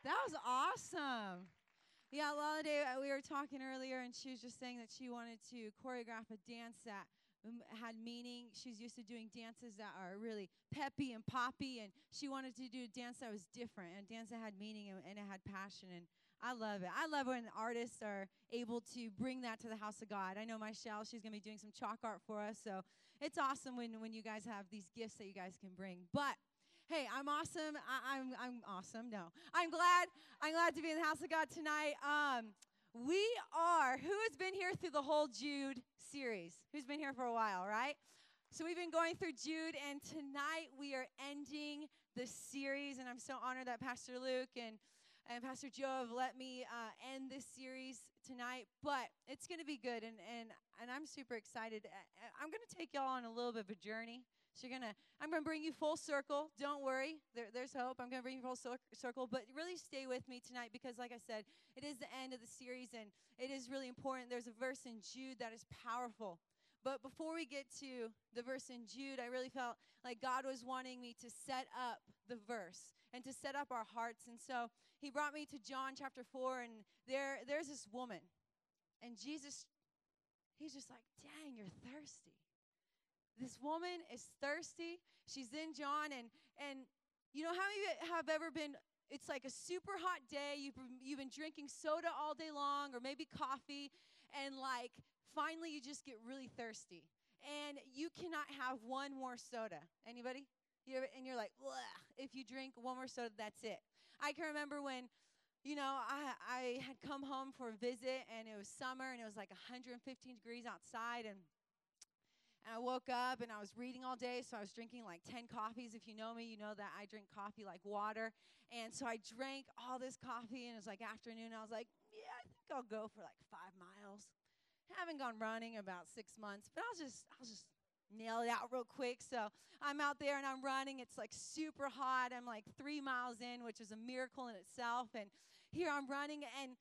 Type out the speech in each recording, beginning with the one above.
That was awesome. Yeah, Lala, we were talking earlier, and she was just saying that she wanted to choreograph a dance that had meaning. She's used to doing dances that are really peppy and poppy, and she wanted to do a dance that was different, and a dance that had meaning and it had passion. And I love it. I love when artists are able to bring that to the house of God. I know Michelle, she's going to be doing some chalk art for us, so it's awesome when you guys have these gifts that you guys can bring. But hey, I'm awesome. I'm awesome. No, I'm glad. I'm glad to be in the house of God tonight. We are. Who has been here through the whole Jude series? Who's been here for a while, right? So we've been going through Jude, and tonight we are ending the series. And I'm so honored that Pastor Luke and Pastor Joe have let me end this series tonight. But it's going to be good, and I'm super excited. I'm going to take y'all on a little bit of a journey. So I'm going to bring you full circle. Don't worry. There's hope. I'm going to bring you full circle. But really stay with me tonight because, like I said, it is the end of the series, and it is really important. There's a verse in Jude that is powerful. But before we get to the verse in Jude, I really felt like God was wanting me to set up the verse and to set up our hearts. And so he brought me to John chapter 4, and there's this woman. And Jesus, he's just like, dang, you're thirsty. This woman is thirsty. She's in John, and you know how you have ever been, it's like a super hot day. You've been drinking soda all day long or maybe coffee, and like finally you just get really thirsty. And you cannot have one more soda. Anybody? And you're like, bleh. If you drink one more soda, that's it. I can remember when, you know, I had come home for a visit, and it was summer, and it was like 115 degrees outside, and I woke up, and I was reading all day, so I was drinking like 10 coffees. If you know me, you know that I drink coffee like water. And so I drank all this coffee, and it was like afternoon. I was like, yeah, I think I'll go for like 5 miles. Haven't gone running about 6 months, but I'll just nail it out real quick. So I'm out there, and I'm running. It's like super hot. I'm like 3 miles in, which is a miracle in itself. And here I'm running, and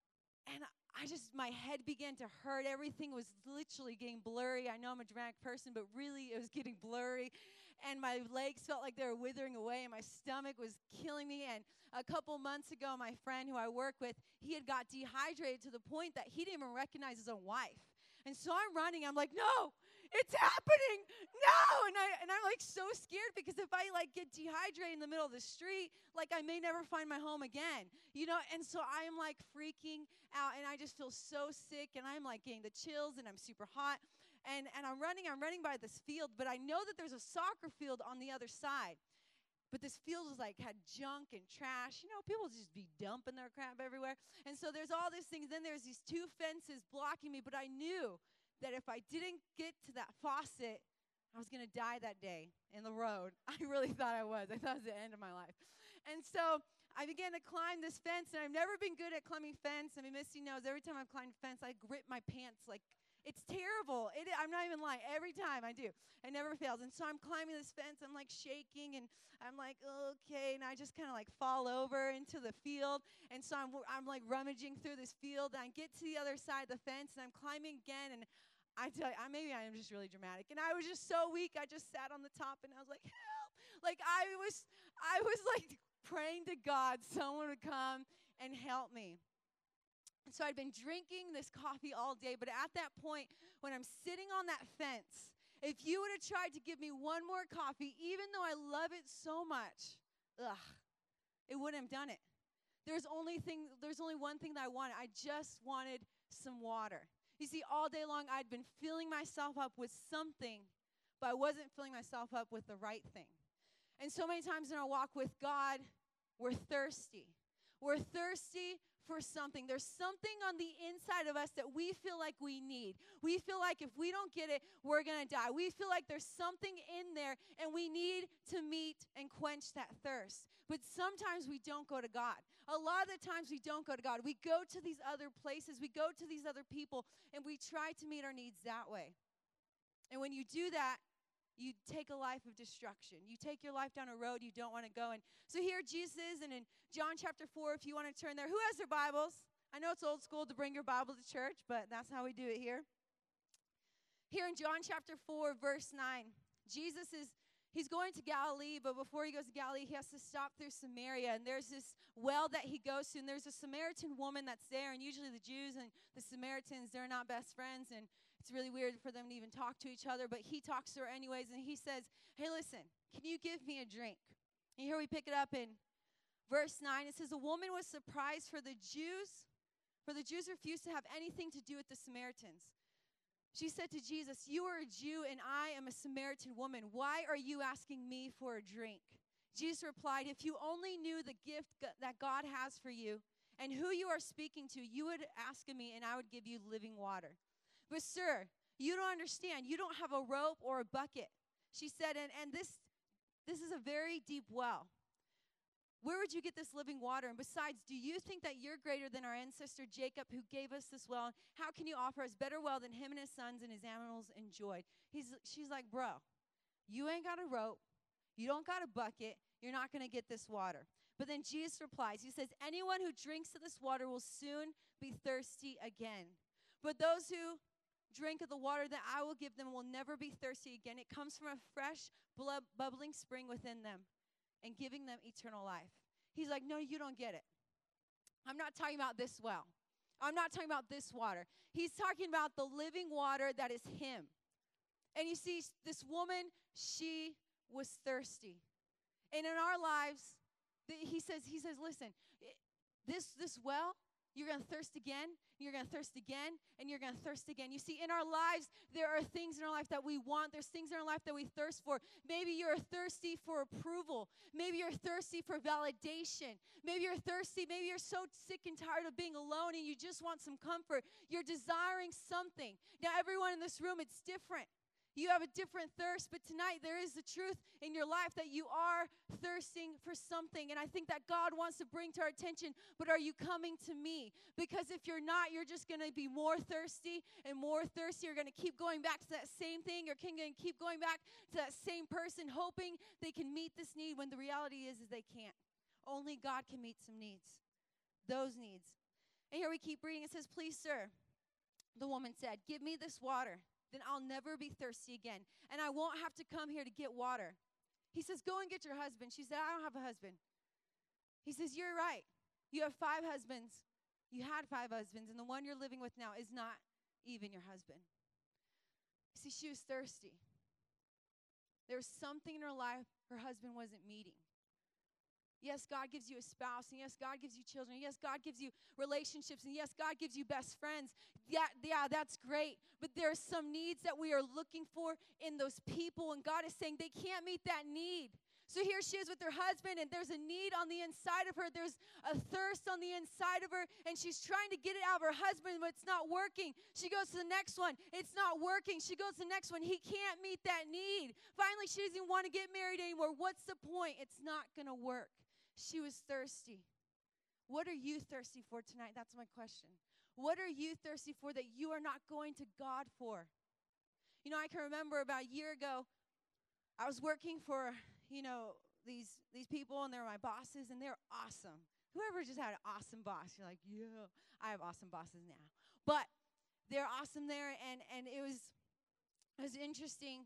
my head began to hurt. Everything was literally getting blurry. I know I'm a dramatic person, but really it was getting blurry. And my legs felt like they were withering away, and my stomach was killing me. And a couple months ago, my friend who I work with, he had got dehydrated to the point that he didn't even recognize his own wife. And so I'm running. I'm like, no, it's happening. No. And I'm like so scared because if I like get dehydrated in the middle of the street, like I may never find my home again, you know? And so I'm like freaking out, and I just feel so sick, and I'm like getting the chills, and I'm super hot. And I'm running by this field, but I know that there's a soccer field on the other side. But this field was like had junk and trash. You know, people just be dumping their crap everywhere. And so there's all these things. Then there's these 2 fences blocking me. But I knew that if I didn't get to that faucet, I was going to die that day in the road. I really thought I was. I thought it was the end of my life. And so I began to climb this fence, and I've never been good at climbing fence. I mean, Misty knows every time I've climbed a fence, I grip my pants like it's terrible. I'm not even lying. Every time I do. It never fails. And so I'm climbing this fence. I'm like shaking, and I'm like, okay. And I just kind of like fall over into the field. And so I'm like rummaging through this field. And I get to the other side of the fence, and I'm climbing again. And I tell you, maybe I am just really dramatic. And I was just so weak. I just sat on the top, and I was like, help. Like I was like praying to God someone would come and help me. And so I'd been drinking this coffee all day, but at that point, when I'm sitting on that fence, if you would have tried to give me one more coffee, even though I love it so much, it wouldn't have done it. There's only one thing that I wanted. I just wanted some water. You see, all day long, I'd been filling myself up with something, but I wasn't filling myself up with the right thing. And so many times in our walk with God, we're thirsty. We're thirsty for something. There's something on the inside of us that we feel like we need. We feel like if we don't get it, we're going to die. We feel like there's something in there, and we need to meet and quench that thirst. But sometimes we don't go to God. A lot of the times we don't go to God. We go to these other places. We go to these other people, and we try to meet our needs that way. And when you do that, you take a life of destruction. You take your life down a road you don't want to go. And so here Jesus is, and in John chapter 4, if you want to turn there. Who has their Bibles? I know it's old school to bring your Bible to church, but that's how we do it here. Here in John chapter 4, verse 9, Jesus is he's going to Galilee, but before he goes to Galilee, he has to stop through Samaria. And there's this well that he goes to, and there's a Samaritan woman that's there. And usually the Jews and the Samaritans, they're not best friends, and it's really weird for them to even talk to each other. But he talks to her anyways, and he says, hey, listen, can you give me a drink? And here we pick it up in verse 9. It says, a woman was surprised, for the Jews refused to have anything to do with the Samaritans. She said to Jesus, you are a Jew and I am a Samaritan woman. Why are you asking me for a drink? Jesus replied, if you only knew the gift that God has for you and who you are speaking to, you would ask of me and I would give you living water. But sir, you don't understand. You don't have a rope or a bucket. She said, and this is a very deep well. Where would you get this living water? And besides, do you think that you're greater than our ancestor Jacob, who gave us this well? How can you offer us better well than him and his sons and his animals enjoyed? She's like, bro, you ain't got a rope. You don't got a bucket. You're not going to get this water. But then Jesus replies. He says, anyone who drinks of this water will soon be thirsty again. But those who drink of the water that I will give them will never be thirsty again. It comes from a fresh, bubbling spring within them, and giving them eternal life. He's like, no, you don't get it. I'm not talking about this well. I'm not talking about this water. He's talking about the living water that is him. And you see, this woman, she was thirsty. And in our lives, he says, listen, this well, you're going to thirst again, you're going to thirst again, and you're going to thirst again. You see, in our lives, there are things in our life that we want. There's things in our life that we thirst for. Maybe you're thirsty for approval. Maybe you're thirsty for validation. Maybe you're thirsty. Maybe you're so sick and tired of being alone and you just want some comfort. You're desiring something. Now, everyone in this room, it's different. You have a different thirst, but tonight there is the truth in your life that you are thirsting for something. And I think that God wants to bring to our attention, but are you coming to me? Because if you're not, you're just going to be more thirsty and more thirsty. You're going to keep going back to that same thing. You're going to keep going back to that same person, hoping they can meet this need, when the reality is they can't. Only God can meet some needs, those needs. And here we keep reading. It says, please, sir, the woman said, give me this water. Then I'll never be thirsty again, and I won't have to come here to get water. He says, go and get your husband. She said, I don't have a husband. He says, you're right. You have 5 husbands. You had 5 husbands, and the one you're living with now is not even your husband. See, she was thirsty. There was something in her life her husband wasn't meeting. Yes, God gives you a spouse, and yes, God gives you children. Yes, God gives you relationships, and yes, God gives you best friends. Yeah, that's great. But there are some needs that we are looking for in those people, and God is saying they can't meet that need. So here she is with her husband, and there's a need on the inside of her. There's a thirst on the inside of her, and she's trying to get it out of her husband, but it's not working. She goes to the next one. It's not working. She goes to the next one. He can't meet that need. Finally, she doesn't want to get married anymore. What's the point? It's not going to work. She was thirsty. What are you thirsty for tonight? That's my question. What are you thirsty for that you are not going to God for? You know, I can remember about a year ago, I was working for, these people, and they're my bosses, and they're awesome. Whoever just had an awesome boss, you're like, yeah, I have awesome bosses now. But they're awesome there, and it was interesting.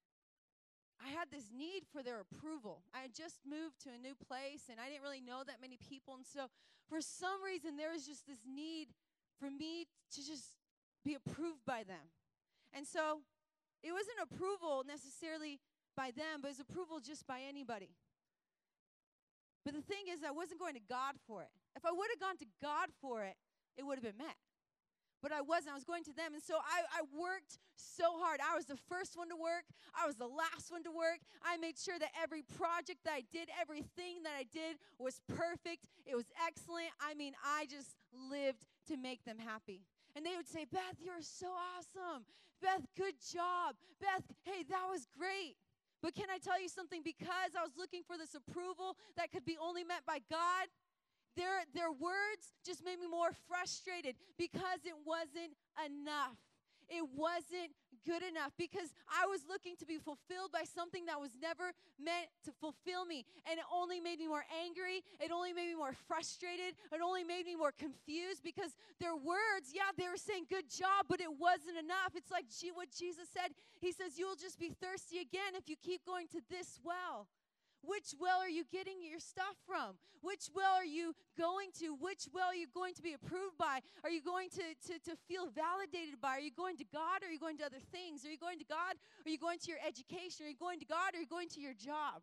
I had this need for their approval. I had just moved to a new place, and I didn't really know that many people. And so for some reason, there was just this need for me to just be approved by them. And so it wasn't approval necessarily by them, but it was approval just by anybody. But the thing is, I wasn't going to God for it. If I would have gone to God for it, it would have been met. But I wasn't. I was going to them. And so I worked so hard. I was the first one to work. I was the last one to work. I made sure that every project that I did, everything that I did was perfect. It was excellent. I mean, I just lived to make them happy. And they would say, Beth, you're so awesome. Beth, good job. Beth, hey, that was great. But can I tell you something? Because I was looking for this approval that could be only met by God, their words just made me more frustrated because it wasn't enough. It wasn't good enough because I was looking to be fulfilled by something that was never meant to fulfill me. And it only made me more angry. It only made me more more frustrated. It only made me more confused because their words, yeah, they were saying good job, but it wasn't enough. It's like what Jesus said. He says, you'll just be thirsty again if you keep going to this well. Which well are you getting your stuff from? Which well are you going to? Which well are you going to be approved by? Are you going to feel validated by? Are you going to God or are you going to other things? Are you going to God or are you going to your education? Are you going to God or are you going to your job?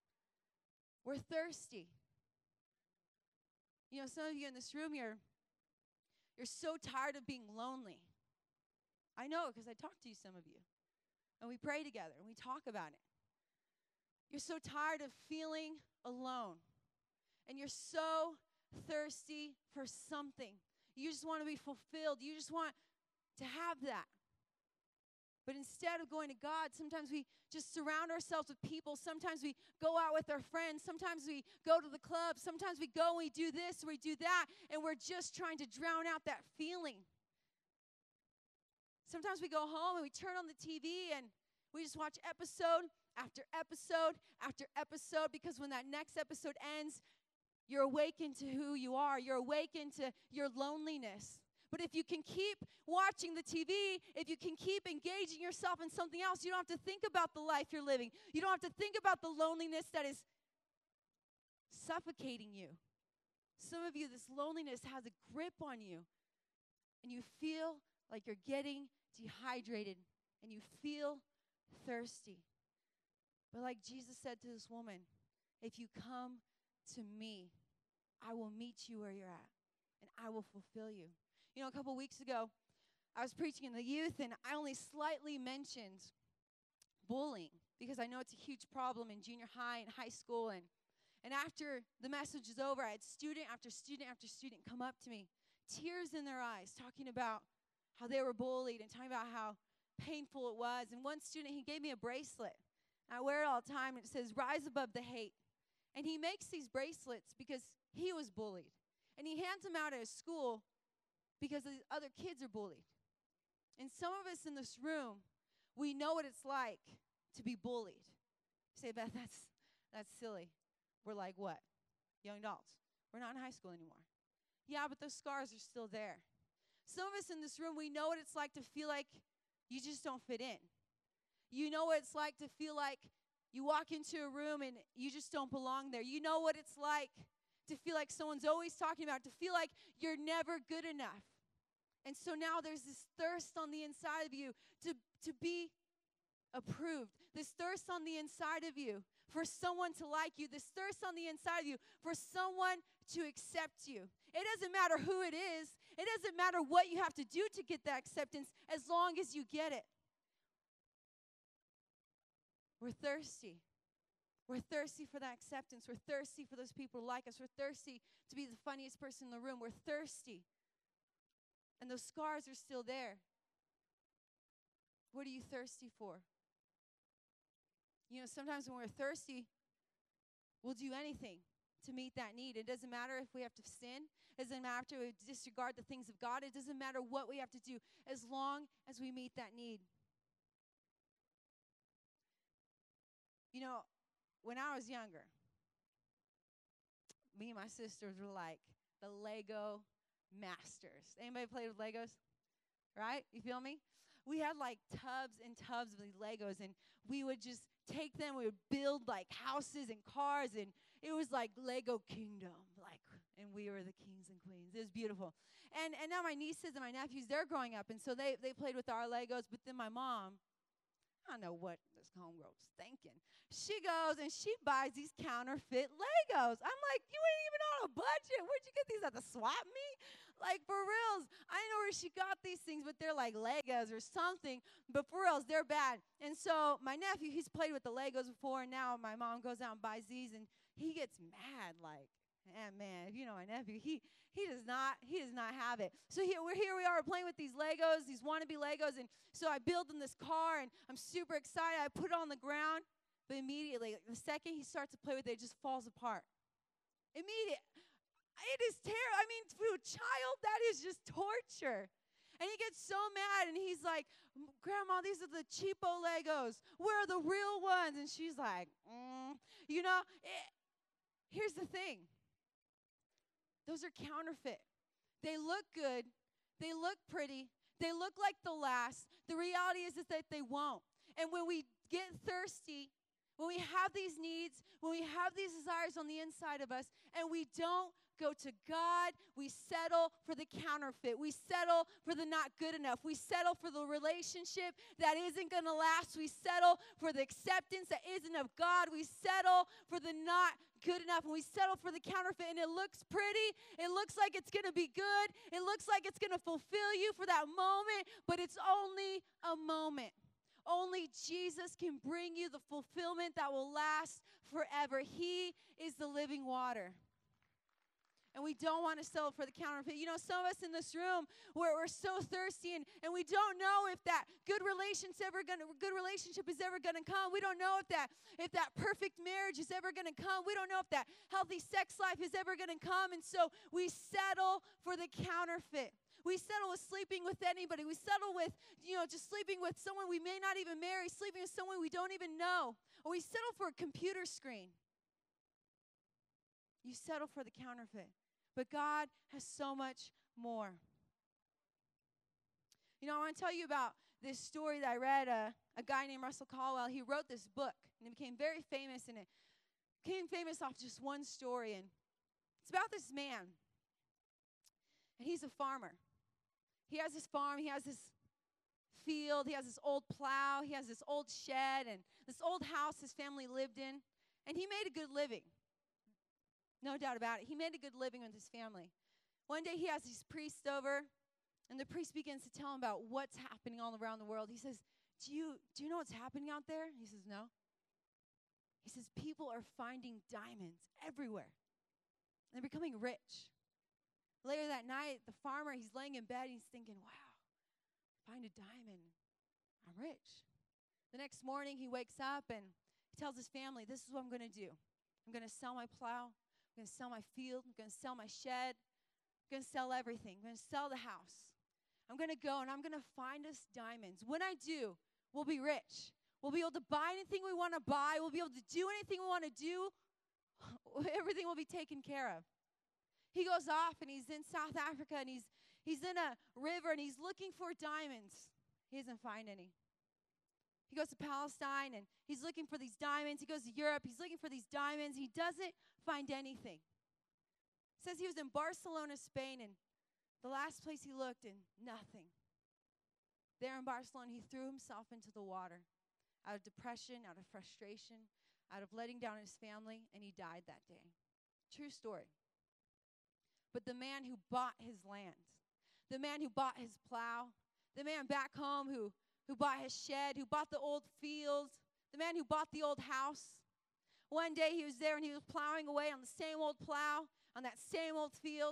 We're thirsty. You know, some of you in this room, you're so tired of being lonely. I know because I talk to you, some of you. And we pray together and we talk about it. You're so tired of feeling alone. And you're so thirsty for something. You just want to be fulfilled. You just want to have that. But instead of going to God, sometimes we just surround ourselves with people. Sometimes we go out with our friends. Sometimes we go to the club. Sometimes we go and we do this or we do that. And we're just trying to drown out that feeling. Sometimes we go home and we turn on the TV and we just watch episode after episode after episode, because when that next episode ends, you're awakened to who you are. You're awakened to your loneliness. But if you can keep watching the TV, if you can keep engaging yourself in something else, you don't have to think about the life you're living. You don't have to think about the loneliness that is suffocating you. Some of you, this loneliness has a grip on you, and you feel like you're getting dehydrated, and you feel thirsty. But like Jesus said to this woman, if you come to me, I will meet you where you're at, and I will fulfill you. You know, a couple weeks ago, I was preaching in the youth, and I only slightly mentioned bullying because I know it's a huge problem in junior high and high school. And after the message was over, I had student after student after student come up to me, tears in their eyes, talking about how they were bullied and talking about how painful it was. And one student, he gave me a bracelet. I wear it all the time, and it says, "Rise above the hate." And he makes these bracelets because he was bullied. And he hands them out at his school because the other kids are bullied. And some of us in this room, we know what it's like to be bullied. You say, Beth, that's silly. We're like what? Young adults. We're not in high school anymore. Yeah, but those scars are still there. Some of us in this room, we know what it's like to feel like you just don't fit in. You know what it's like to feel like you walk into a room and you just don't belong there. You know what it's like to feel like someone's always talking about, to feel like you're never good enough. And so now there's this thirst on the inside of you to be approved. This thirst on the inside of you for someone to like you. This thirst on the inside of you for someone to accept you. It doesn't matter who it is. It doesn't matter what you have to do to get that acceptance as long as you get it. We're thirsty. We're thirsty for that acceptance. We're thirsty for those people to like us. We're thirsty to be the funniest person in the room. We're thirsty. And those scars are still there. What are you thirsty for? You know, sometimes when we're thirsty, we'll do anything to meet that need. It doesn't matter if we have to sin. It doesn't matter if we disregard the things of God. It doesn't matter what we have to do as long as we meet that need. You know, when I was younger, me and my sisters were like the Lego masters. Anybody played with Legos? Right? You feel me? We had like tubs and tubs of these Legos, and we would just take them. We would build like houses and cars, and it was like Lego Kingdom, and we were the kings and queens. It was beautiful. And now my nieces and my nephews, they're growing up, and so they played with our Legos. But then my mom, I don't know what this homegirl was thinking. She goes and she buys these counterfeit Legos. I'm like, you ain't even on a budget. Where'd you get these at the swap meet? Like, for reals. I don't know where she got these things, but they're like Legos or something. But for reals, they're bad. And so my nephew, he's played with the Legos before, and now my mom goes out and buys these, and he gets mad. Like, man, if you know my nephew, he does not have it. So here we are playing with these Legos, these wannabe Legos, and so I build them this car, and I'm super excited. I put it on the ground, but immediately, the second he starts to play with it, it just falls apart. Immediate. It is terrible. I mean, to a child, that is just torture. And he gets so mad, and he's like, Grandma, these are the cheapo Legos. Where are the real ones? And she's like, You know, here's the thing. those are counterfeit. They look good. They look pretty. They look like they'll last. The reality is that they won't. And when we get thirsty, when we have these needs, when we have these desires on the inside of us, and we don't go to God, we settle for the counterfeit. We settle for the not good enough. We settle for the relationship that isn't going to last. We settle for the acceptance that isn't of God. We settle for the not good enough, and we settle for the counterfeit, and it looks pretty. It looks like it's going to be good. It looks like it's going to fulfill you for that moment, but it's only a moment. Only Jesus can bring you the fulfillment that will last forever. He is the living water. And we don't want to settle for the counterfeit. You know, some of us in this room, we're so thirsty, and we don't know if that good relationship is ever gonna come. We don't know if that perfect marriage is ever gonna come. We don't know if that healthy sex life is ever gonna come. And so we settle for the counterfeit. We settle with sleeping with anybody. We settle with, just sleeping with someone we may not even marry, sleeping with someone we don't even know. Or we settle for a computer screen. You settle for the counterfeit. But God has so much more. You know, I want to tell you about this story that I read. A guy named Russell Caldwell, he wrote this book, and it became very famous, and it became famous off just one story. And it's about this man, and he's a farmer. He has this farm, he has this field, he has this old plow, he has this old shed, and this old house his family lived in, and he made a good living. No doubt about it. He made a good living with his family. One day he has these priests over, and the priest begins to tell him about what's happening all around the world. He says, do you know what's happening out there? He says, no. He says, people are finding diamonds everywhere. They're becoming rich. Later that night, the farmer, he's laying in bed, and he's thinking, wow, find a diamond, I'm rich. The next morning, he wakes up, and he tells his family, this is what I'm going to do. I'm going to sell my plow. I'm going to sell my field. I'm going to sell my shed. I'm going to sell everything. I'm going to sell the house. I'm going to go, and I'm going to find us diamonds. When I do, we'll be rich. We'll be able to buy anything we want to buy. We'll be able to do anything we want to do. Everything will be taken care of. He goes off, and he's in South Africa, and he's in a river, and he's looking for diamonds. He doesn't find any. He goes to Palestine, and he's looking for these diamonds. He goes to Europe. He's looking for these diamonds. He doesn't find anything. It says he was in Barcelona, Spain, and the last place he looked, and nothing. There in Barcelona, he threw himself into the water out of depression, out of frustration, out of letting down his family, and he died that day. True story. But the man who bought his land, the man who bought his plow, the man back home who bought his shed, who bought the old fields, the man who bought the old house. One day he was there, and he was plowing away on the same old plow, on that same old field.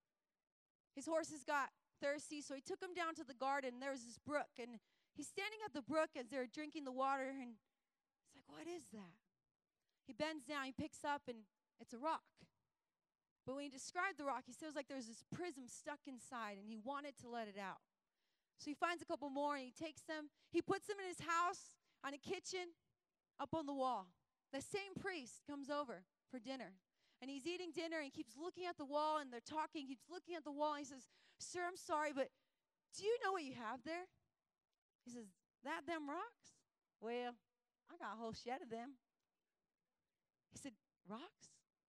His horses got thirsty, so he took them down to the garden. There was this brook, and he's standing at the brook as they're drinking the water, and he's like, what is that? He bends down, he picks up, and it's a rock. But when he described the rock, he says like there's this prism stuck inside, and he wanted to let it out. So he finds a couple more, and he takes them. He puts them in his house, on a kitchen, up on the wall. The same priest comes over for dinner. And he's eating dinner, and he keeps looking at the wall, and they're talking. He keeps looking at the wall, and he says, sir, I'm sorry, but do you know what you have there? He says, them rocks? Well, I got a whole shed of them. He said, rocks?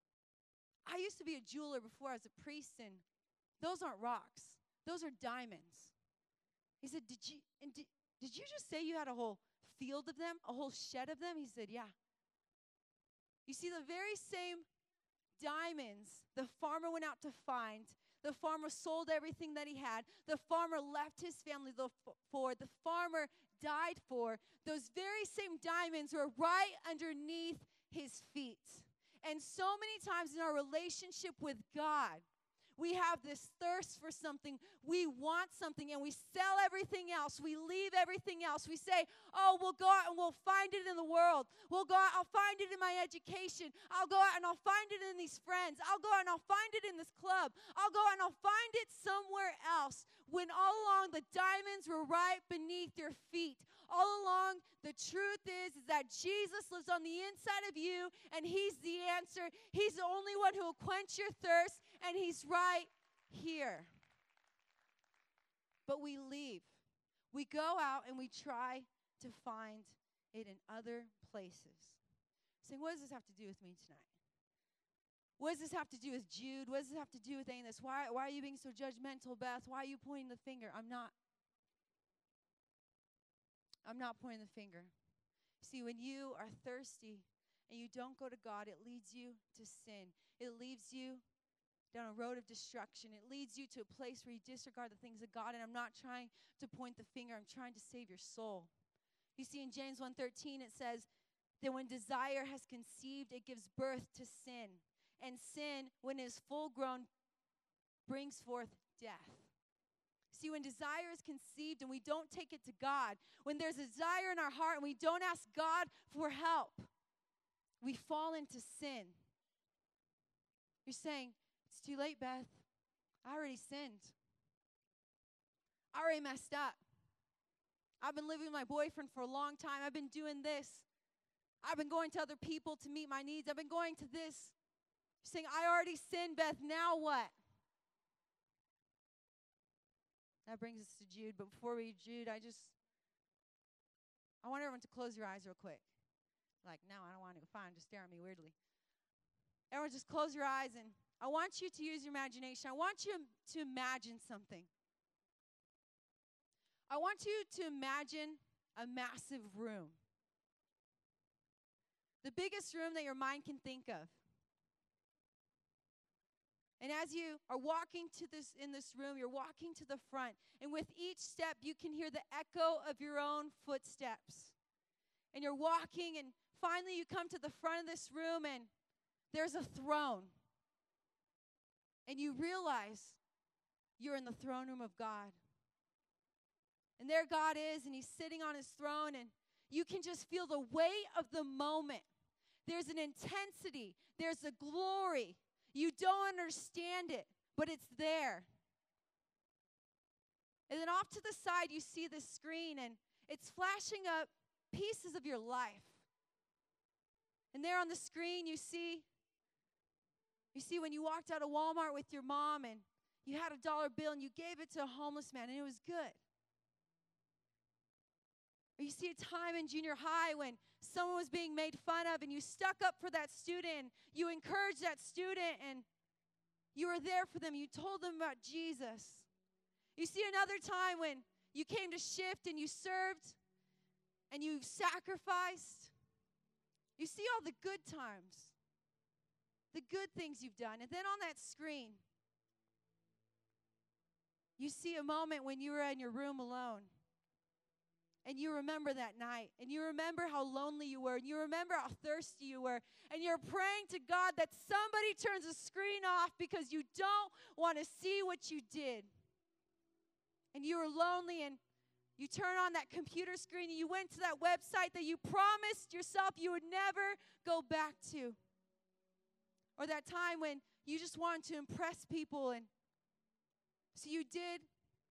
I used to be a jeweler before I was a priest, and those aren't rocks. Those are diamonds. He said, did you just say you had a whole field of them, a whole shed of them? He said, yeah. You see, the very same diamonds the farmer went out to find, the farmer sold everything that he had, the farmer left his family for, the farmer died for, those very same diamonds were right underneath his feet. And so many times in our relationship with God, we have this thirst for something. We want something, and we sell everything else. We leave everything else. We say, oh, we'll go out and we'll find it in the world. We'll go out, I'll find it in my education. I'll go out and I'll find it in these friends. I'll go out and I'll find it in this club. I'll go out and I'll find it somewhere else. When all along the diamonds were right beneath your feet. All along the the truth is that Jesus lives on the inside of you, and he's the answer. He's the only one who will quench your thirst, and he's right here. But we leave. We go out and we try to find it in other places. Saying, what does this have to do with me tonight? What does this have to do with Jude? What does this have to do with any of this? Why are you being so judgmental, Beth? Why are you pointing the finger? I'm not pointing the finger. See, when you are thirsty and you don't go to God, it leads you to sin. It leads you down a road of destruction. It leads you to a place where you disregard the things of God. And I'm not trying to point the finger. I'm trying to save your soul. You see, in James 1:13, it says that when desire has conceived, it gives birth to sin. And sin, when it is full grown, brings forth death. See, when desire is conceived and we don't take it to God, when there's a desire in our heart and we don't ask God for help, we fall into sin. You're saying, it's too late, Beth. I already sinned. I already messed up. I've been living with my boyfriend for a long time. I've been doing this. I've been going to other people to meet my needs. I've been going to this. You're saying, I already sinned, Beth. Now what? That brings us to Jude. But before we read Jude, I want everyone to close your eyes real quick. Like, no, I don't want to go. Fine, just stare at me weirdly. Everyone just close your eyes, and I want you to use your imagination. I want you to imagine something. I want you to imagine a massive room. The biggest room that your mind can think of. And as you are walking in this room, you're walking to the front. And with each step, you can hear the echo of your own footsteps. And you're walking, and finally you come to the front of this room, and there's a throne. And you realize you're in the throne room of God. And there God is, and he's sitting on his throne, and you can just feel the weight of the moment. There's an intensity. There's a glory. You don't understand it, but it's there. And then off to the side, you see this screen, and it's flashing up pieces of your life. And there on the screen, you see when you walked out of Walmart with your mom, and you had a $1 bill, and you gave it to a homeless man, and it was good. Or you see a time in junior high when someone was being made fun of, and you stuck up for that student, you encouraged that student, and you were there for them. You told them about Jesus. You see another time when you came to Shift and you served and you sacrificed. You see all the good times, the good things you've done. And then on that screen, you see a moment when you were in your room alone. And you remember that night, and you remember how lonely you were, and you remember how thirsty you were, and you're praying to God that somebody turns the screen off because you don't want to see what you did. And you were lonely, and you turn on that computer screen, and you went to that website that you promised yourself you would never go back to. Or that time when you just wanted to impress people, and so you did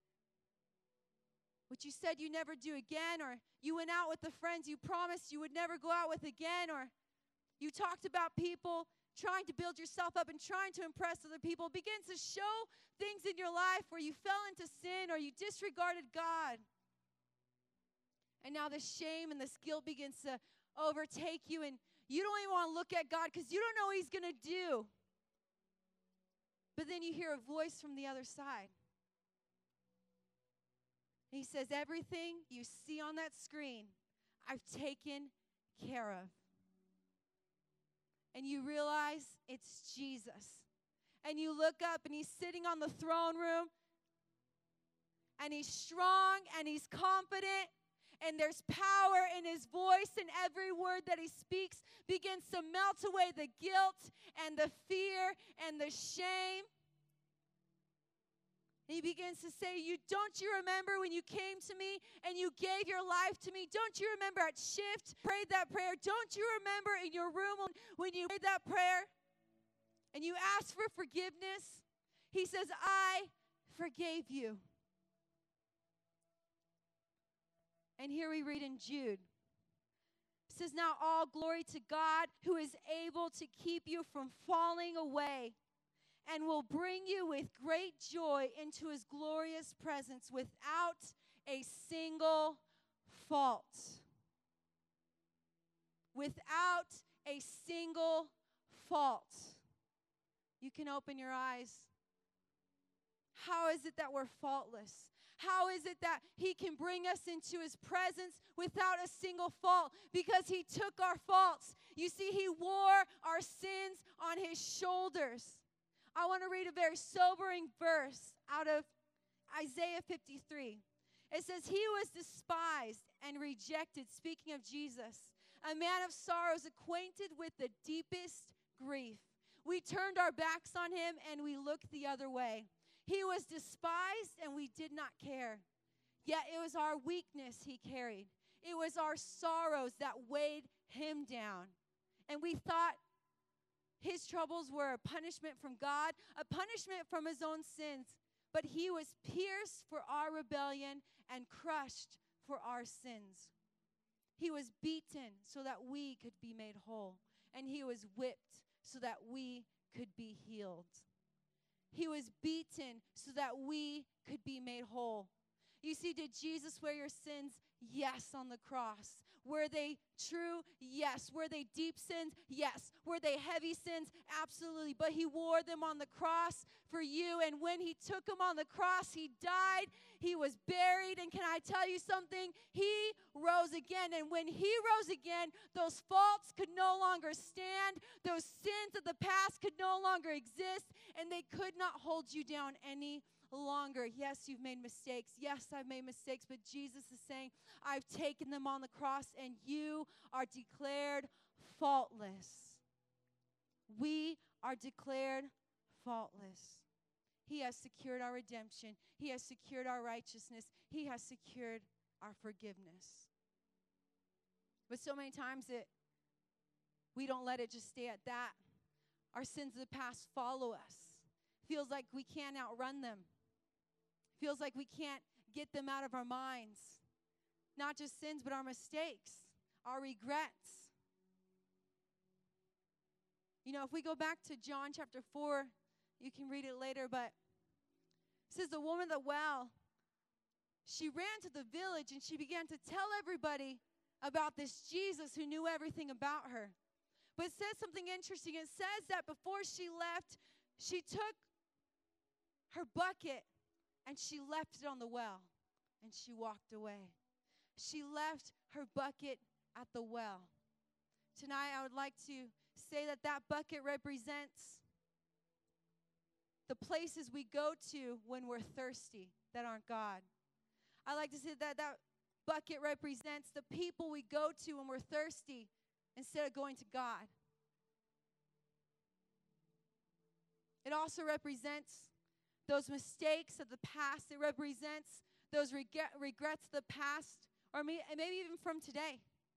what you said you never do again, or you went out with the friends you promised you would never go out with again, or you talked about people trying to build yourself up and trying to impress other people. It begins to show things in your life where you fell into sin or you disregarded God. And now this shame and this guilt begins to overtake you, and you don't even want to look at God because you don't know what he's going to do. But then you hear a voice from the other side. He says, everything you see on that screen, I've taken care of. And you realize it's Jesus. And you look up, and he's sitting on the throne room, and he's strong, and he's confident, and there's power in his voice, and every word that he speaks begins to melt away the guilt and the fear and the shame. And he begins to say, don't you remember when you came to me and you gave your life to me? Don't you remember at Shift, prayed that prayer? Don't you remember in your room when you prayed that prayer and you asked for forgiveness? He says, I forgave you. And here we read in Jude It says, now all glory to God who is able to keep you from falling away and will bring you with great joy into his glorious presence without a single fault. Without a single fault. You can open your eyes. How is it that we're faultless? How is it that he can bring us into his presence without a single fault? Because he took our faults. You see, he wore our sins on his shoulders. I want to read a very sobering verse out of Isaiah 53. It says, he was despised and rejected, speaking of Jesus, a man of sorrows, acquainted with the deepest grief. We turned our backs on him and we looked the other way. He was despised and we did not care. Yet it was our weakness he carried. It was our sorrows that weighed him down. And we thought his troubles were a punishment from God, a punishment from his own sins. But he was pierced for our rebellion and crushed for our sins. He was beaten so that we could be made whole. And he was whipped so that we could be healed. He was beaten so that we could be made whole. You see, did Jesus wear your sins? Yes, on the cross. Were they true? Yes. Were they deep sins? Yes. Were they heavy sins? Absolutely. But he wore them on the cross for you. And when he took them on the cross, he died. He was buried. And can I tell you something? He rose again. And when he rose again, those faults could no longer stand. Those sins of the past could no longer exist. And they could not hold you down any longer. Yes, you've made mistakes. Yes, I've made mistakes. But Jesus is saying, I've taken them on the cross and you are declared faultless. We are declared faultless. He has secured our redemption. He has secured our righteousness. He has secured our forgiveness. But so many times we don't let it just stay at that. Our sins of the past follow us. Feels like we can't outrun them. Feels like we can't get them out of our minds. Not just sins, but our mistakes, our regrets. You know, if we go back to John chapter 4, you can read it later, but it says the woman at the well, she ran to the village and she began to tell everybody about this Jesus who knew everything about her. But it says something interesting. It says that before she left, she took her bucket and she left it on the well and she walked away. She left her bucket at the well. Tonight, I would like to say that that bucket represents the places we go to when we're thirsty that aren't God. I like to say that that bucket represents the people we go to when we're thirsty instead of going to God. It also represents those mistakes of the past. It represents those regrets of the past, or maybe even from today.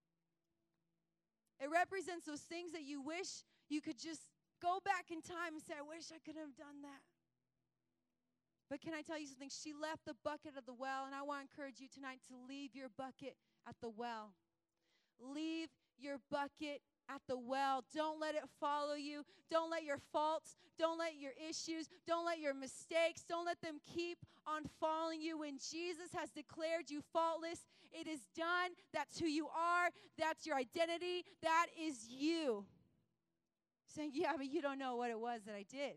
It represents those things that you wish you could just go back in time and say, I wish I could have done that. But can I tell you something? She left the bucket at the well, and I want to encourage you tonight to leave your bucket at the well. Leave your bucket at the well. Don't let it follow you. Don't let your faults, don't let your issues, don't let your mistakes, don't let them keep on following you. When Jesus has declared you faultless, it is done. That's who you are. That's your identity. That is you. Saying, yeah, but you don't know what it was that I did.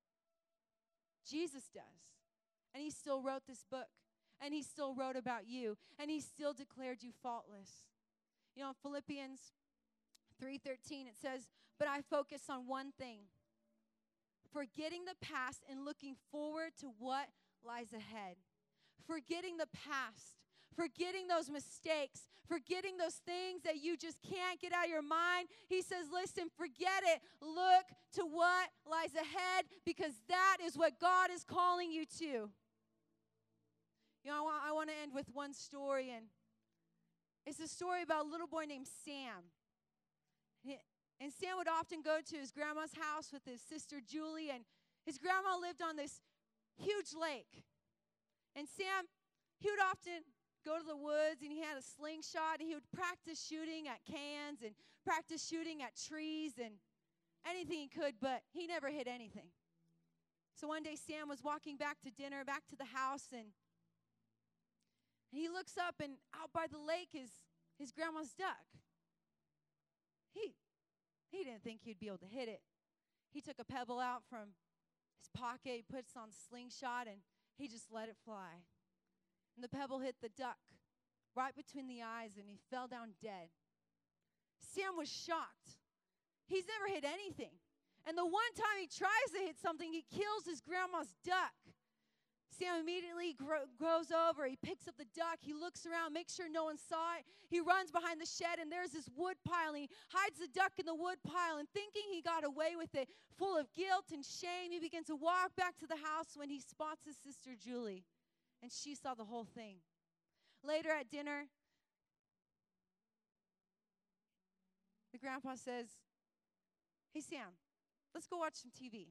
Jesus does. And he still wrote this book. And he still wrote about you. And he still declared you faultless. You know, in Philippians 3:13, it says, but I focus on one thing, forgetting the past and looking forward to what lies ahead. Forgetting the past, forgetting those mistakes, forgetting those things that you just can't get out of your mind. He says, listen, forget it. Look to what lies ahead, because that is what God is calling you to. You know, I want to end with one story, and it's a story about a little boy named Sam. And Sam would often go to his grandma's house with his sister Julie, and his grandma lived on this huge lake. And Sam, he would often go to the woods, and he had a slingshot, and he would practice shooting at cans and practice shooting at trees and anything he could, but he never hit anything. So one day Sam was walking back to dinner, back to the house, and he looks up, and out by the lake is his grandma's duck. He didn't think he'd be able to hit it. He took a pebble out from his pocket, he puts on the slingshot, and he just let it fly. And the pebble hit the duck right between the eyes, and he fell down dead. Sam was shocked. He's never hit anything. And the one time he tries to hit something, he kills his grandma's duck. Sam immediately goes over. He picks up the duck. He looks around, makes sure no one saw it. He runs behind the shed, and there's this wood pile. And he hides the duck in the wood pile, and thinking he got away with it, full of guilt and shame, he begins to walk back to the house when he spots his sister Julie, and she saw the whole thing. Later at dinner, the grandpa says, "Hey, Sam, let's go watch some TV."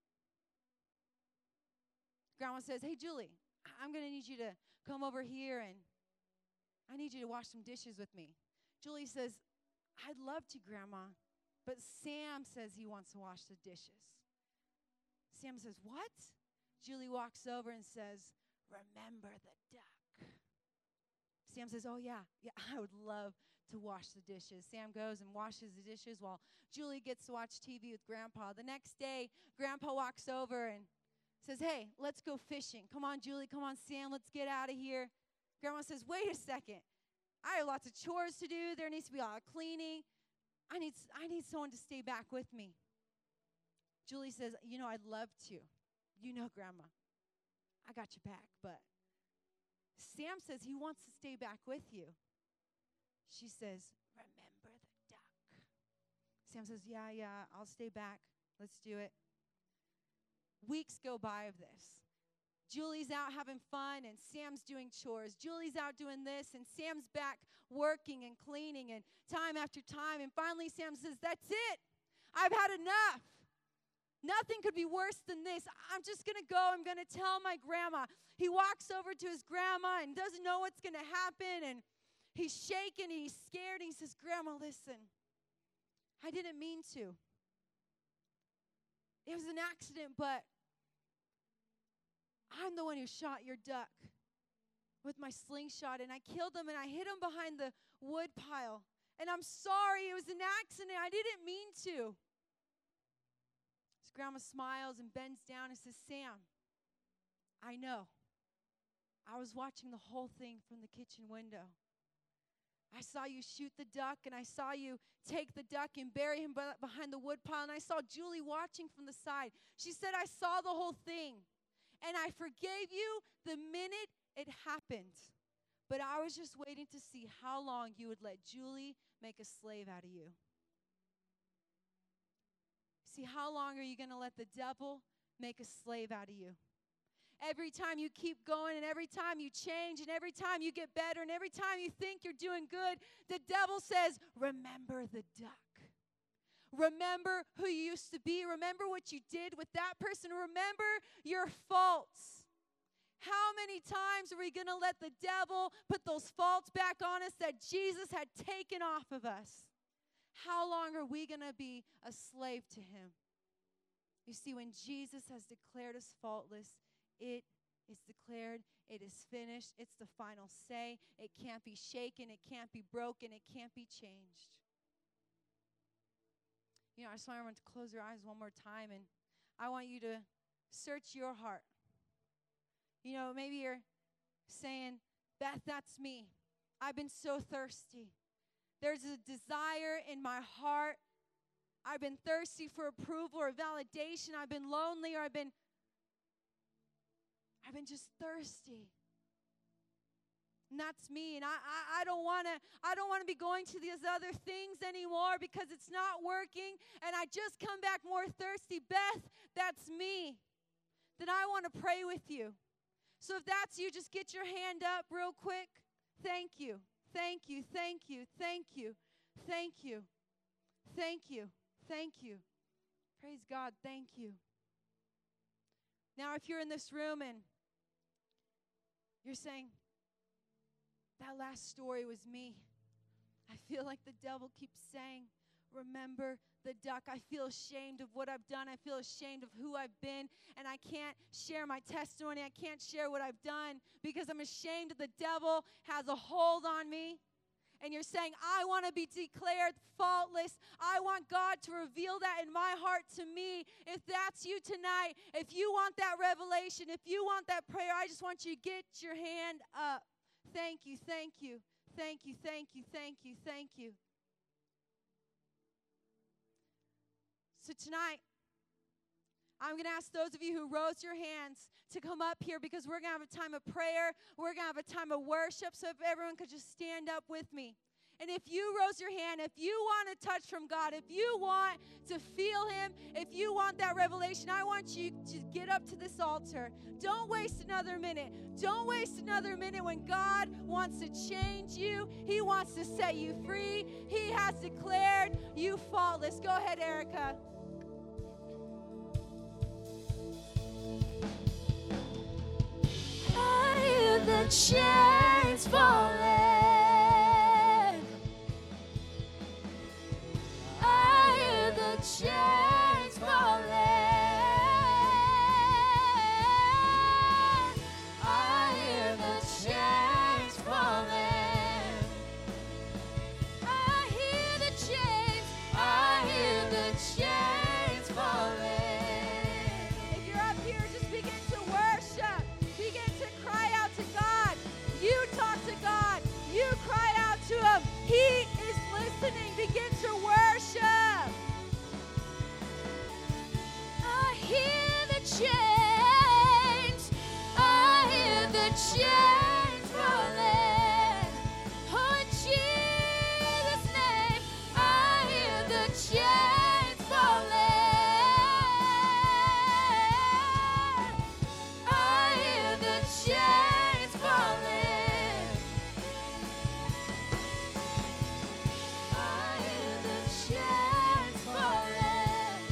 Grandma says, "Hey, Julie, I'm going to need you to come over here, and I need you to wash some dishes with me." Julie says, "I'd love to, Grandma, but Sam says he wants to wash the dishes." Sam says, "What?" Julie walks over and says, "Remember the duck." Sam says, "Oh, yeah, I would love to wash the dishes." Sam goes and washes the dishes while Julie gets to watch TV with Grandpa. The next day, Grandpa walks over and says, "Hey, let's go fishing. Come on, Julie. Come on, Sam. Let's get out of here." Grandma says, "Wait a second. I have lots of chores to do. There needs to be a lot of cleaning. I need someone to stay back with me." Julie says, "I'd love to. Grandma, I got your back, but Sam says he wants to stay back with you." She says, "Remember the duck." Sam says, Yeah, I'll stay back. Let's do it." Weeks go by of this. Julie's out having fun, and Sam's doing chores. Julie's out doing this, and Sam's back working and cleaning, and time after time. And finally, Sam says, "That's it. I've had enough. Nothing could be worse than this. I'm just going to go. I'm going to tell my grandma." He walks over to his grandma and doesn't know what's going to happen, and he's shaking, and he's scared. And he says, "Grandma, listen, I didn't mean to. It was an accident, but I'm the one who shot your duck with my slingshot, and I killed him, and I hit him behind the wood pile. And I'm sorry. It was an accident. I didn't mean to." His grandma smiles and bends down and says, "Sam, I know. I was watching the whole thing from the kitchen window. I saw you shoot the duck, and I saw you take the duck and bury him behind the wood pile, and I saw Julie watching from the side. She said, I saw the whole thing, and I forgave you the minute it happened. But I was just waiting to see how long you would let Julie make a slave out of you. See, how long are you going to let the devil make a slave out of you? Every time you keep going, and every time you change, and every time you get better, and every time you think you're doing good, the devil says, remember the duck. Remember who you used to be. Remember what you did with that person. Remember your faults. How many times are we going to let the devil put those faults back on us that Jesus had taken off of us? How long are we going to be a slave to him? You see, when Jesus has declared us faultless, it is declared, it is finished, it's the final say. It can't be shaken, it can't be broken, it can't be changed. I just want everyone to close their eyes one more time, and I want you to search your heart. Maybe you're saying, Beth, that's me. I've been so thirsty. There's a desire in my heart. I've been thirsty for approval or validation. I've been lonely, or I've been just thirsty. And that's me. And I don't want to be going to these other things anymore because it's not working. And I just come back more thirsty. Beth, that's me. Then I want to pray with you. So if that's you, just get your hand up real quick. Thank you. Thank you. Thank you. Thank you. Thank you. Thank you. Thank you. Praise God. Thank you. Now, if you're in this room and you're saying, That last story was me. I feel like the devil keeps saying, remember the duck. I feel ashamed of what I've done. I feel ashamed of who I've been. And I can't share my testimony. I can't share what I've done because I'm ashamed that the devil has a hold on me. And you're saying, I want to be declared faultless. I want God to reveal that in my heart to me. If that's you tonight, if you want that revelation, if you want that prayer, I just want you to get your hand up. Thank you, thank you, thank you, thank you, thank you, thank you. So tonight, I'm going to ask those of you who rose your hands to come up here because we're going to have a time of prayer. We're going to have a time of worship. So if everyone could just stand up with me. And if you rose your hand, if you want a touch from God, if you want to feel Him, if you want that revelation, I want you to get up to this altar. Don't waste another minute. Don't waste another minute when God wants to change you. He wants to set you free. He has declared you faultless. Go ahead, Erica. I hear the chains falling. I hear the chains falling. I hear the chains falling. I hear the chains. I hear the chains falling. If you're up here, just begin to worship. Begin to cry out to God. You talk to God. You cry out to Him. He is listening. Begin to worship. I hear the chains. I hear the chains falling. Oh, in Jesus' name, I hear the chains falling. I hear the chains falling. I hear the chains falling.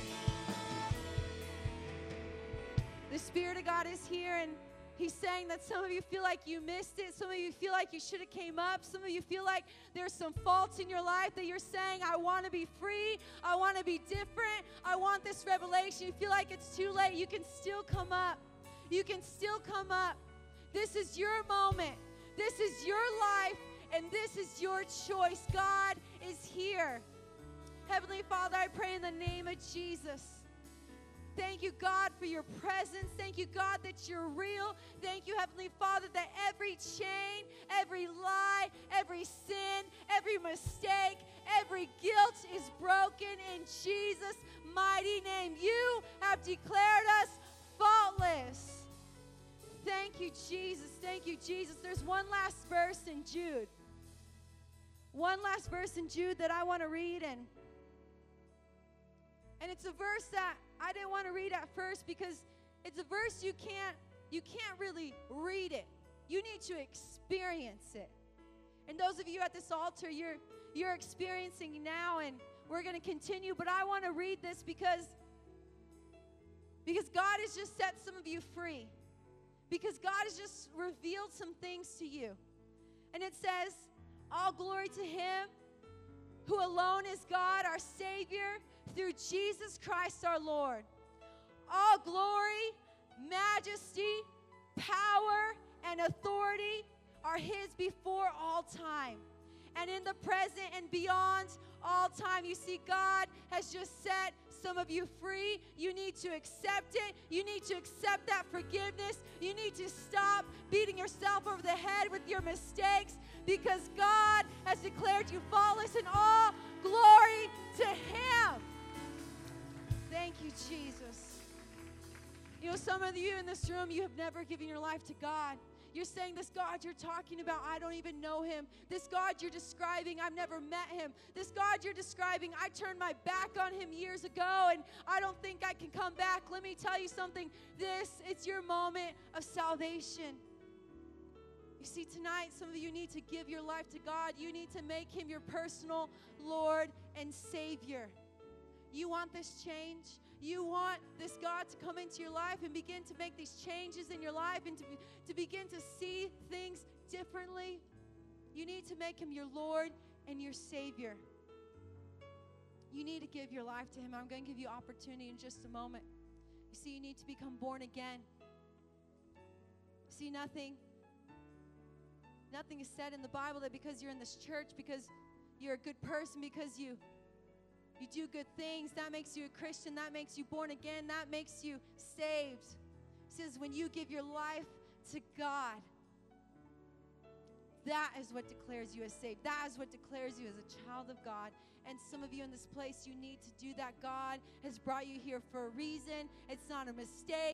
The Spirit of God is here, and He's saying that some of you feel like you missed it. Some of you feel like you should have came up. Some of you feel like there's some faults in your life that you're saying, I want to be free. I want to be different. I want this revelation. You feel like it's too late. You can still come up. You can still come up. This is your moment. This is your life, and this is your choice. God is here. Heavenly Father, I pray in the name of Jesus. Thank you, God, for your presence. Thank you, God, that you're real. Thank you, Heavenly Father, that every chain, every lie, every sin, every mistake, every guilt is broken in Jesus' mighty name. You have declared us faultless. Thank you, Jesus. Thank you, Jesus. There's one last verse in Jude. One last verse in Jude that I want to read, and it's a verse that I didn't want to read at first because it's a verse you can't really read it. You need to experience it. And those of you at this altar, you're experiencing now, and we're going to continue. But I want to read this because God has just set some of you free. Because God has just revealed some things to you. And it says, all glory to Him who alone is God, our Savior, through Jesus Christ our Lord. All glory, majesty, power, and authority are His before all time. And in the present and beyond all time, you see, God has just set some of you free. You need to accept it. You need to accept that forgiveness. You need to stop beating yourself over the head with your mistakes because God has declared you faultless, and all glory to Him. Thank you, Jesus. You know, some of you in this room, you have never given your life to God. You're saying, this God you're talking about, I don't even know Him. This God you're describing, I've never met Him. This God you're describing, I turned my back on Him years ago, and I don't think I can come back. Let me tell you something. It's your moment of salvation. You see, tonight, some of you need to give your life to God. You need to make Him your personal Lord and Savior. You want this change? You want this God to come into your life and begin to make these changes in your life and to begin to see things differently? You need to make him your Lord and your Savior. You need to give your life to him. I'm going to give you opportunity in just a moment. You see, you need to become born again. See, nothing is said in the Bible that because you're in this church, because you're a good person, because you do good things, that makes you a Christian, that makes you born again, that makes you saved. It says when you give your life to God, that is what declares you as saved. That is what declares you as a child of God. And some of you in this place, you need to do that. God has brought you here for a reason. It's not a mistake.